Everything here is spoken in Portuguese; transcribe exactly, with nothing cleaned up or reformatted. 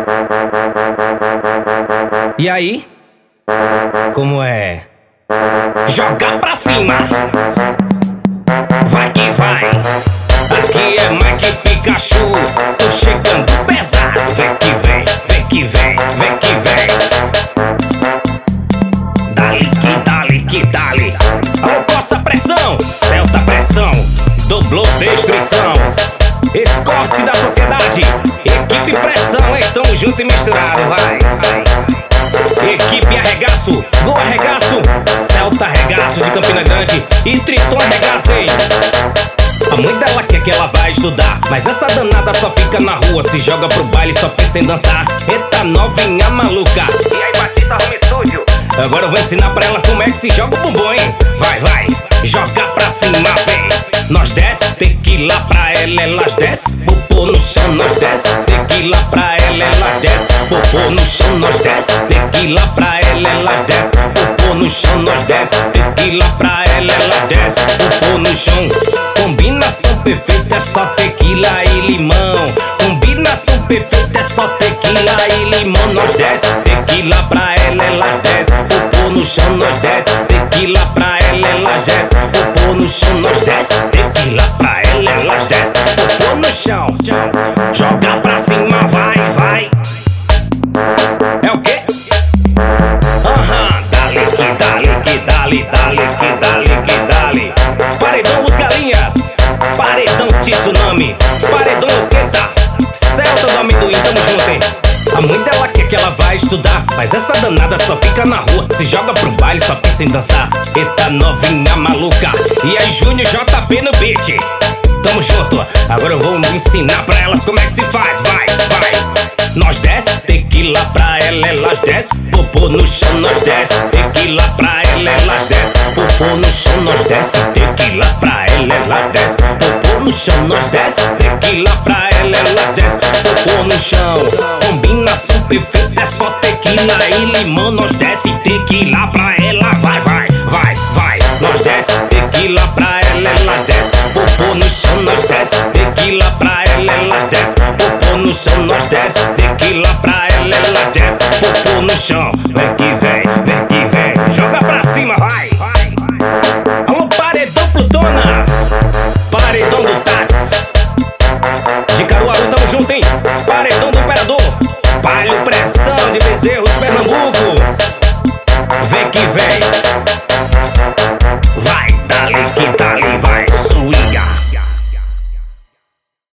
E aí? Como é? Joga pra cima! Vai que vai! Aqui é Mike Pikachu, tô chegando pesado. Vem que vem, vem que vem, vem que vem. Dali que dali que dali. Alô, coça pressão, Celta pressão, dobrou destruição. Escorte da sociedade, equipe pressão, então junto e misturado, vai, vai. Equipe arregaço, gol arregaço, Celta arregaço de Campina Grande e Triton arregaço, hein? A mãe dela quer que ela vai estudar, mas essa danada só fica na rua, se joga pro baile, só pensa em dançar. Eita novinha maluca. E aí, Batista, arruma estúdio. Agora eu vou ensinar pra ela como é que se joga o bumbum, hein? Vai, vai, joga pra cima, vem. Nós desce, tequila pra ela, elas desce. Popô no chão, nós desce. Tequila pra ela, elas desce. Popô no chão, nós desce. Tequila pra ela, elas desce. Popô no chão, nós desce. Tequila pra ela, elas desce. Popô no chão. Combinação perfeita é só tequila e limão. Combinação perfeita é só tequila e limão. Nós desce, tequila pra ela, elas desce. Popô no chão, nós desce. Tequila pra ela, elas desce. Popô no chão, nós desce. Tequila pra ela, elas desce. Popô no chão, joga pra cima, vai, vai. É o quê? Aham, dali que dali que dali, dali que dali que dali. Paredão os galinhas, paredão tsunami, paredão Luqueta, Celta do amendoim, tamo junto, hein? A mãe dela quer que ela vai estudar, mas essa danada só fica na rua, se joga pro baile, só pensa em dançar. Eita novinha maluca, e aí Júnior J P no beat. Tamo junto, agora eu vou ensinar pra elas como é que se faz, vai, vai. Nós desce, tequila pra ela, elas desce. Popô no chão, nós desce. Tequila pra ela, elas desce. Popô no chão, nós desce. Tequila pra ela, elas desce. Popô no chão, nós desce. Tequila pra ela, elas desce. Popô no chão. Combinação perfeita é só tequila e limão. Nós desce, tequila pra ela, vai, vai, vai, vai. Nós desce, tequila pra ela, elas desce. Popô no chão, nós desce. Tequila pra ela, elas desce. Popô no chão, nós desce. Tequila pra ela, ela desce. Popô no chão, vem que vem, vem que vem. Joga pra cima, vai. Alô, paredão Plutona, paredão do Tats, de Caruaru, tamo junto, hein? Paredão do Imperador, palio pressão de Bezerros, Pernambuco. Vem que vem.